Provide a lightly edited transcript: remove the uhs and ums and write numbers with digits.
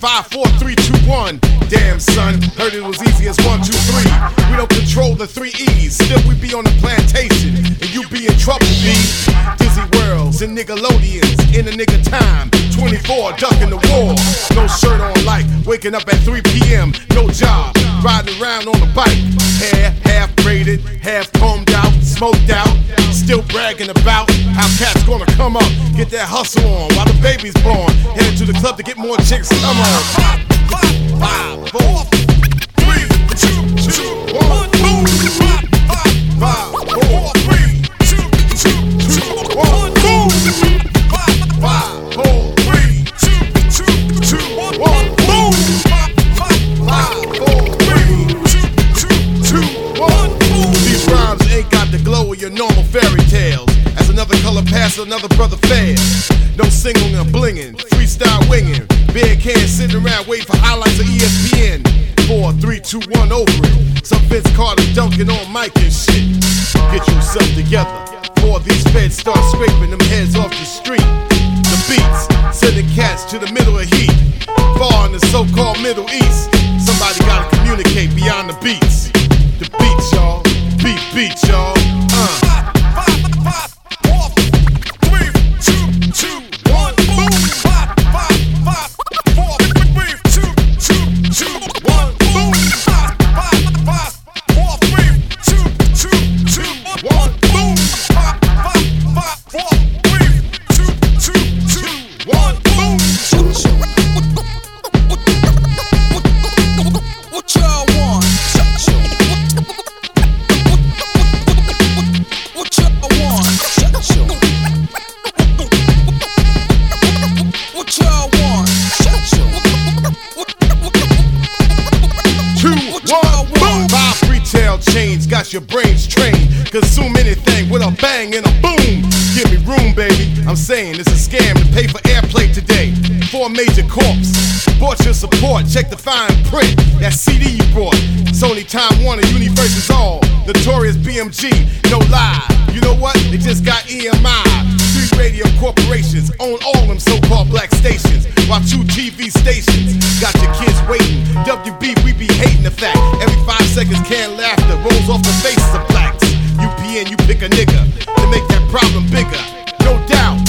5, 4, 3, 2, 1. Damn son, heard it was easy as 1, 2, 3. We don't control the 3 E's, still we be on the plantation, and you be in trouble, B. Dizzy Worlds and Nickelodeons, in a nigga time, 24, ducking the war. No shirt on like waking up at 3 p.m., no job, riding around on a bike. Hair half braided, half combed out, smoked out, still bragging about how cats gonna come up, get that hustle on while the baby's born. Headed to the club to get more chicks, come on. 5, 4, 3, 2, 1, boom. 5, 4, 3, 2, 1, boom. 5, 4, 3, 2, 1, boom. 5, 4, 3, 2, 1, boom. These rhymes ain't got the glow of your normal fairy tales. As another color passes, another brother fails. No singling or blinging, freestyle winging. Beer cans sitting around waiting for highlights of ESPN. 4, 3, 2, 1, over it. Some Vince Carter dunking on Mike and shit. Get yourself together before these feds start scraping them heads off the street. The beats sending cats to the middle of heat. Far in the so-called Middle East. Somebody gotta communicate beyond the beats. The beats, y'all. Beat, y'all. 5 retail chains, got your brains trained. Consume anything with a bang and a boom. Give me room, baby. I'm saying it's a scam to pay for airplay today. 4 major corps bought your support. Check the fine print. That CD you brought. Sony, Time Warner, Universe all. Notorious BMG, no lie. You know what? They just got EMI. 3 radio corporations own all them so-called black stations, while 2 TV stations got your kids waiting. WB, we be hating the fact every 5 seconds canned laughter rolls off the faces of blacks. UPN, you pick a nigga to make that problem bigger. No doubt,